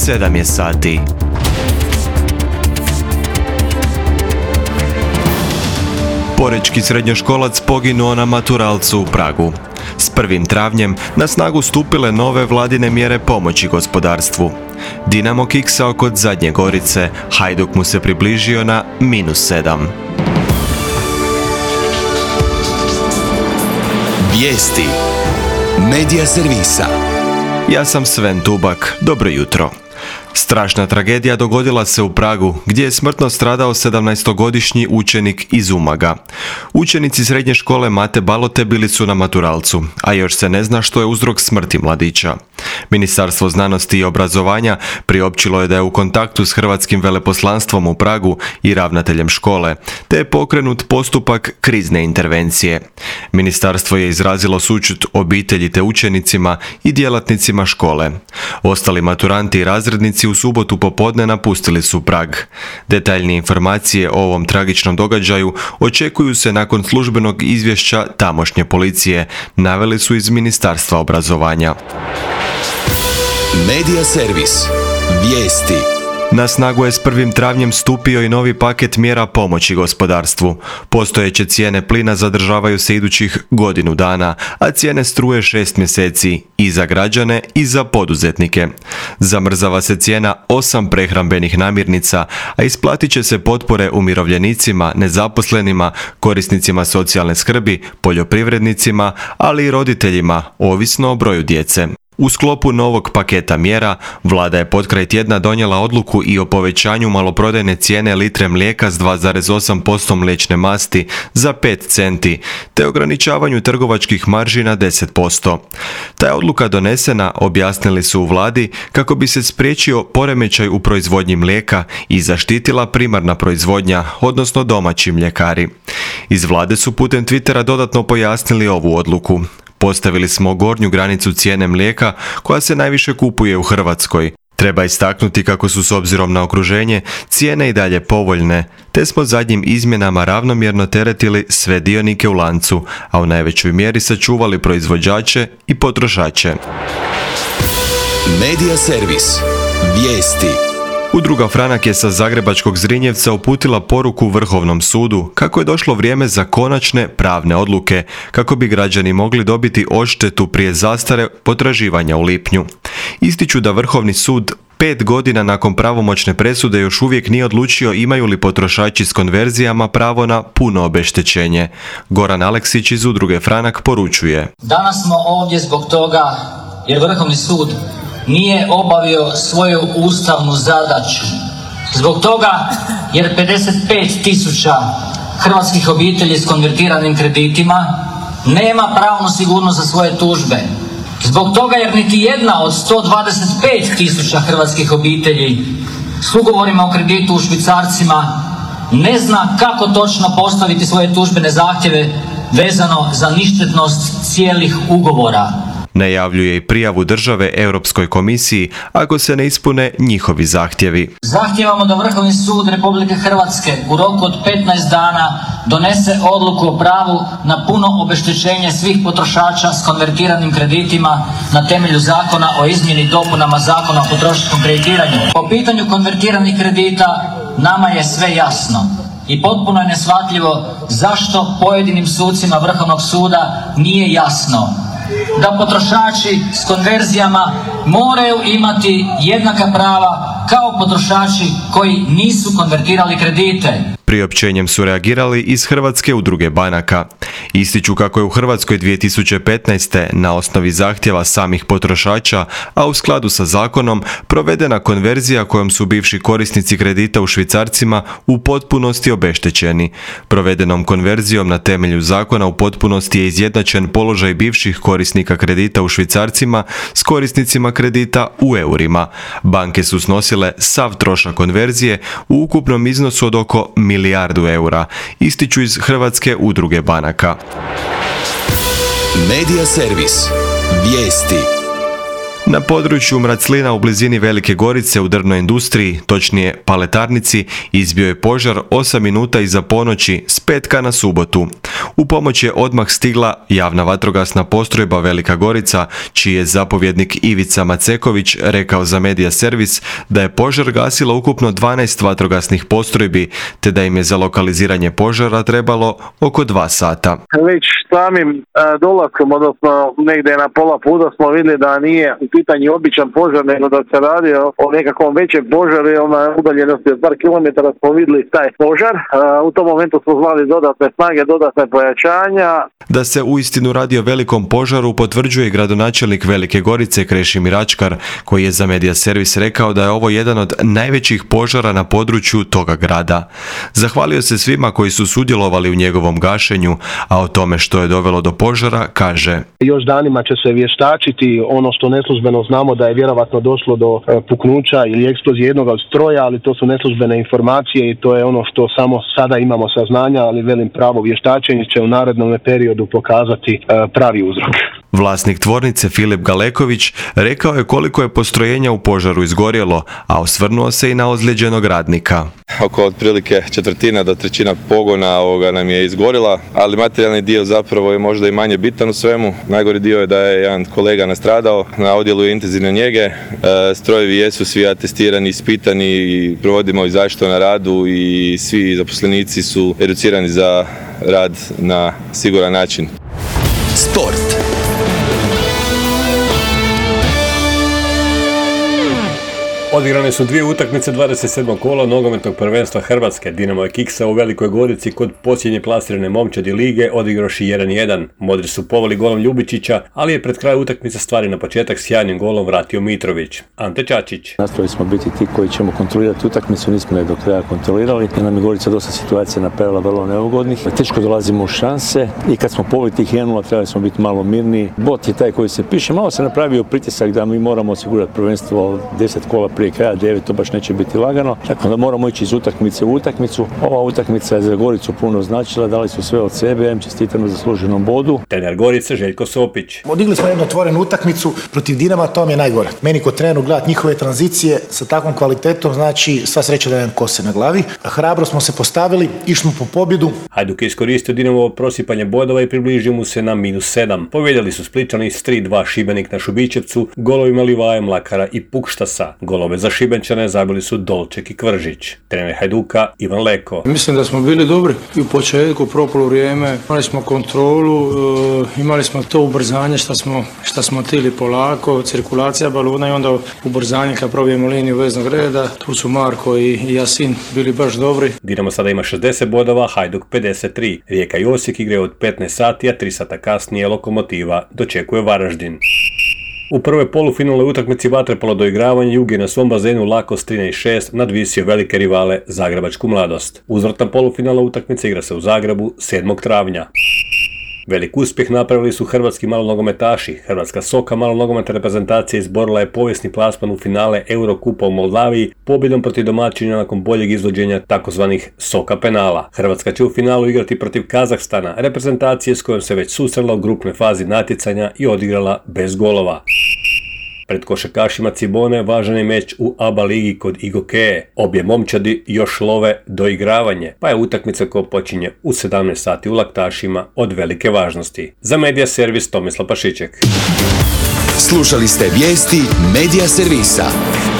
7 je sati. Porečki srednjoškolac poginuo na maturalcu u Pragu. S 1. travnjem na snagu stupile nove vladine mjere pomoći gospodarstvu. Dinamo kiksao kod Zadnje Gorice, Hajduk mu se približio na -7. Vijesti Medija servisa. Ja sam Sven Tubak, dobro jutro. Strašna tragedija dogodila se u Pragu, gdje je smrtno stradao 17-godišnji učenik iz Umaga. Učenici srednje škole Mate Balote bili su na maturalcu, a još se ne zna što je uzrok smrti mladića. Ministarstvo znanosti i obrazovanja priopćilo je da je u kontaktu s hrvatskim veleposlanstvom u Pragu i ravnateljem škole, te je pokrenut postupak krizne intervencije. Ministarstvo je izrazilo sućut obitelji te učenicima i djelatnicima škole. Ostali maturanti i razrednici u subotu popodne napustili su Prag. Detaljnije informacije o ovom tragičnom događaju očekuju se nakon službenog izvješća tamošnje policije, naveli su iz Ministarstva obrazovanja. Medija servis. Vijesti. Na snagu je s 1. travnjem stupio i novi paket mjera pomoći gospodarstvu. Postojeće cijene plina zadržavaju se idućih godinu dana, a cijene struje 6 mjeseci i za građane i za poduzetnike. Zamrzava se cijena 8 prehrambenih namirnica, a isplatit će se potpore umirovljenicima, nezaposlenima, korisnicima socijalne skrbi, poljoprivrednicima, ali i roditeljima, ovisno o broju djece. U sklopu novog paketa mjera, vlada je potkraj tjedna donijela odluku i o povećanju maloprodajne cijene litre mlijeka s 2,8% mliječne masti za 5 centi, te ograničavanju trgovačkih marži na 10%. Ta je odluka donesena, objasnili su u vladi, kako bi se spriječio poremećaj u proizvodnji mlijeka i zaštitila primarna proizvodnja, odnosno domaći mljekari. Iz vlade su putem Twittera dodatno pojasnili ovu odluku. Postavili smo gornju granicu cijene mlijeka koja se najviše kupuje u Hrvatskoj. Treba istaknuti kako su s obzirom na okruženje cijene i dalje povoljne, te smo zadnjim izmjenama ravnomjerno teretili sve dionike u lancu, a u najvećoj mjeri sačuvali proizvođače i potrošače. Medija servis. Vijesti. Udruga Franak je sa zagrebačkog Zrinjevca uputila poruku Vrhovnom sudu kako je došlo vrijeme za konačne pravne odluke, kako bi građani mogli dobiti odštetu prije zastare potraživanja u lipnju. Ističu da Vrhovni sud 5 godina nakon pravomoćne presude još uvijek nije odlučio imaju li potrošači s konverzijama pravo na puno obeštećenje. Goran Aleksić iz Udruge Franak poručuje: Danas smo ovdje zbog toga jer Vrhovni sud nije obavio svoju ustavnu zadaću. Zbog toga jer 55.000 hrvatskih obitelji s konvertiranim kreditima nema pravnu sigurnost za svoje tužbe. Zbog toga jer niti jedna od 125.000 hrvatskih obitelji s ugovorima o kreditu u švicarcima ne zna kako točno postaviti svoje tužbene zahtjeve vezano za ništetnost cijelih ugovora. Najavljuje i prijavu države Europskoj komisiji ako se ne ispune njihovi zahtjevi. Zahtijevamo da Vrhovni sud Republike Hrvatske u roku od 15 dana donese odluku o pravu na puno obeštećenje svih potrošača s konvertiranim kreditima na temelju Zakona o izmjeni i dopunama Zakona o potrošačkom kreditiranju. Po pitanju konvertiranih kredita nama je sve jasno i potpuno je neshvatljivo zašto pojedinim sucima Vrhovnog suda nije jasno da potrošači s konverzijama moraju imati jednaka prava kao potrošači koji nisu konvertirali kredite. Priopćenjem su reagirali iz Hrvatske udruge banaka. Ističu kako je u Hrvatskoj 2015. na osnovi zahtjeva samih potrošača, a u skladu sa zakonom, provedena konverzija kojom su bivši korisnici kredita u švicarcima u potpunosti obeštećeni. Provedenom konverzijom na temelju zakona u potpunosti je izjednačen položaj bivših korisnika kredita u švicarcima s korisnicima kredita u eurima. Banke su snosile sav trošak konverzije u ukupnom iznosu od oko milijardu eura, ističu iz Hrvatske udruge banaka. Medija servis. Vijesti. Na području Mraclina u blizini Velike Gorice u drvnoj industriji, točnije paletarnici, izbio je požar 8 minuta iza ponoći s petka na subotu. U pomoć je odmah stigla javna vatrogasna postrojba Velika Gorica, čiji je zapovjednik Ivica Maceković rekao za Medija Servis da je požar gasilo ukupno 12 vatrogasnih postrojbi, te da im je za lokaliziranje požara trebalo oko 2 sata. Već samim dolaskom, odnosno negdje na pola puta smo vidjeli da nije u pitanju običan požar, nego da se radi o nekakvom većem požaru, jer na udaljenosti od par kilometara smo vidjeli taj požar. U tom momentu smo zvali dodatne snage, dodatne pojačanja. Da se uistinu radi o velikom požaru potvrđuje gradonačelnik Velike Gorice Krešimir Ačkar, koji je za Medija Servis rekao da je ovo jedan od najvećih požara na području toga grada. Zahvalio se svima koji su sudjelovali u njegovom gašenju, a o tome što je dovelo do požara kaže: Još danima će se vještačiti. Ono što neslužbeno znamo da je vjerovatno došlo do puknuća ili eksplozije jednog od stroja, ali to su neslužbene informacije i to je ono što samo sada imamo saznanja, ali velim, pravo vještačenje će u narednom periodu pokazati pravi uzrok. Vlasnik tvornice Filip Galeković rekao je koliko je postrojenja u požaru izgorjelo, a osvrnuo se i na ozlijeđenog radnika. Oko otprilike 1/4 do 1/3 pogona nam je izgorila, ali materijalni dio zapravo je možda i manje bitan u svemu. Najgori dio je da je jedan kolega nastradao, na odjelu intenzivne njege. Strojevi jesu svi atestirani, ispitani i provodimo i zaštitu na radu i svi zaposlenici su educirani za rad na siguran način. Sport. Odigrane su 2 utakmice 27. kola nogometnog prvenstva Hrvatske. Dinamo je Kiksa u Velikoj Gorici kod posljednje plasirane momčadi lige odigroši 1-1. Modri su poveli golom Ljubičića, ali je pred kraj utakmice stvari na početak s sjajnim golom vratio Mitrović. Ante Čačić. Nastavili smo biti ti koji ćemo kontrolirati utakmicu, nismo je do kraja kontrolirali. Nam je Gorica dosta situacija napravila vrlo neugodnih. Teško dolazimo u šanse i kad smo poveli tih 1-0 trebali smo biti malo mirniji. Bot je taj koji se piše. Malo se napravio pritisak da mi moramo osigurati prvenstvo 10 kola prije kraja, 9, to baš neće biti lagano. Tako da moramo ići iz utakmice u utakmicu. Ova utakmica je za Goricu puno značila, dali su sve od sebe, im čestitamo zasluženom bodu. Trener Gorice Željko Sopić. Odigli smo jednu otvorenu utakmicu protiv Dinama, to mi je najgore. Meni kod treneru gledati njihove tranzicije sa takvom kvalitetom, znači sva sreća da imam kose na glavi. Hrabro smo se postavili, išli smo po pobjedu. Hajduk je iskoristio Dinamovo prosipanje bodova i približio mu se na -7. Pobjedili su Spličani s 3-2 Šibenik na Šubićevcu, golovima Livaje, Mlakara i Pukštasa. Golove za Šibenčane zabili su Dolček i Kvržić. Trener Hajduka Ivan Leko. Mislim da smo bili dobri i u početku, propolo vrijeme, imali smo kontrolu, imali smo to ubrzanje što smo htjeli polako, cirkulacija balona i onda ubrzanje kad probijemo liniju veznog reda. Tu su Marko i Jasin bili baš dobri. Dinamo sada ima 60 bodova, Hajduk 53. Rijeka i Osijek igraju od 15 sati, a 3 sata kasnije Lokomotiva dočekuje Varaždin. U prvoj polufinalnoj utakmici vaterpolo doigravanje Jug je na svom bazenu lako s 13-6 nadvisio velike rivale Zagrebačku Mladost. Uzvratna polufinalna utakmica igra se u Zagrebu 7. travnja. Velik uspjeh napravili su hrvatski malonogometaši. Hrvatska Soka malonogometna reprezentacija izborila je povijesni plasman u finale Eurokupa u Moldaviji pobjedom protiv domaćina nakon boljeg izvođenja takozvanih Soka penala. Hrvatska će u finalu igrati protiv Kazahstana, reprezentacije s kojom se već susrela u grupnoj fazi natjecanja i odigrala bez golova. Pred košarkašima Cibone važan je meč u ABA ligi kod Igokeje. Obje momčadi još love doigravanje, pa je utakmica koja počinje u 17 sati u Laktašima od velike važnosti. Za Medija Servis Tomislav Pašiček. Slušali ste vijesti Medija Servisa.